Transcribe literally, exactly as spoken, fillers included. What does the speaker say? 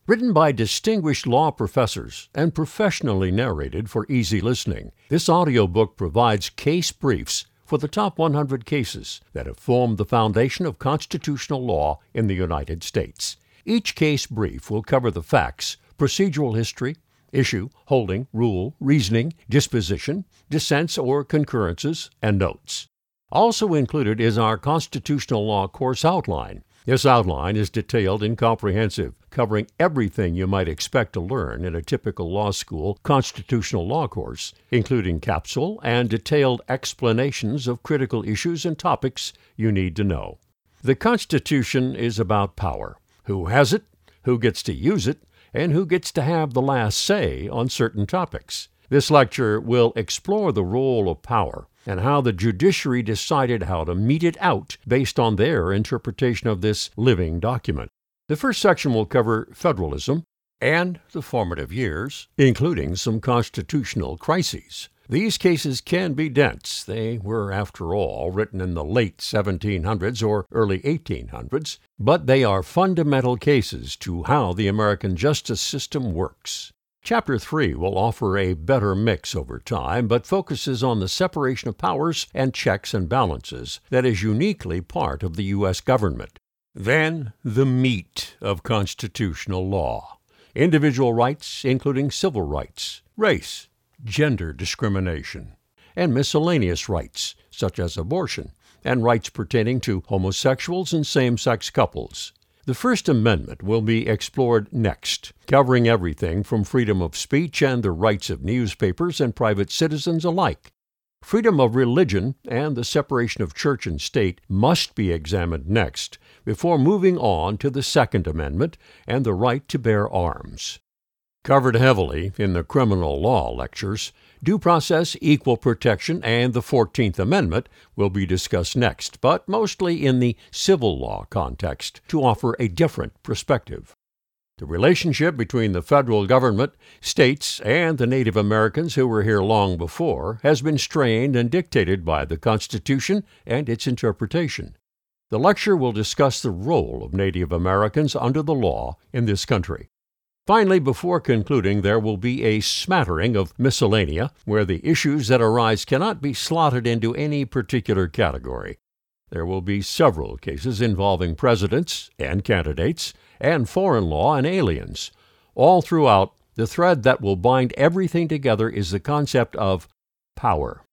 Written by distinguished law professors and professionally narrated for easy listening, this audiobook provides case briefs for the top one hundred cases that have formed the foundation of constitutional law in the United States. Each case brief will cover the facts, procedural history, issue, holding, rule, reasoning, disposition, dissents or concurrences, and notes. Also included is our constitutional law course outline. This outline is detailed and comprehensive, covering everything you might expect to learn in a typical law school constitutional law course, including capsule and detailed explanations of critical issues and topics you need to know. The Constitution is about power. Who has it, who gets to use it, and who gets to have the last say on certain topics. This lecture will explore the role of power and how the judiciary decided how to mete it out based on their interpretation of this living document. The first section will cover federalism and the formative years, including some constitutional crises. These cases can be dense. They were, after all, written in the late seventeen hundreds or early eighteen hundreds, but they are fundamental cases to how the American justice system works. Chapter three will offer a better mix over time, but focuses on the separation of powers and checks and balances that is uniquely part of the U S government. Then, the meat of constitutional law. Individual rights, including civil rights, race, gender discrimination, and miscellaneous rights, such as abortion, and rights pertaining to homosexuals and same-sex couples. The First Amendment will be explored next, covering everything from freedom of speech and the rights of newspapers and private citizens alike. Freedom of religion and the separation of church and state must be examined next, before moving on to the Second Amendment and the right to bear arms. Covered heavily in the criminal law lectures, due process, equal protection, and the Fourteenth Amendment will be discussed next, but mostly in the civil law context to offer a different perspective. The relationship between the federal government, states, and the Native Americans who were here long before has been strained and dictated by the Constitution and its interpretation. The lecture will discuss the role of Native Americans under the law in this country. Finally, before concluding, there will be a smattering of miscellanea, where the issues that arise cannot be slotted into any particular category. There will be several cases involving presidents and candidates, and foreign law and aliens. All throughout, the thread that will bind everything together is the concept of power.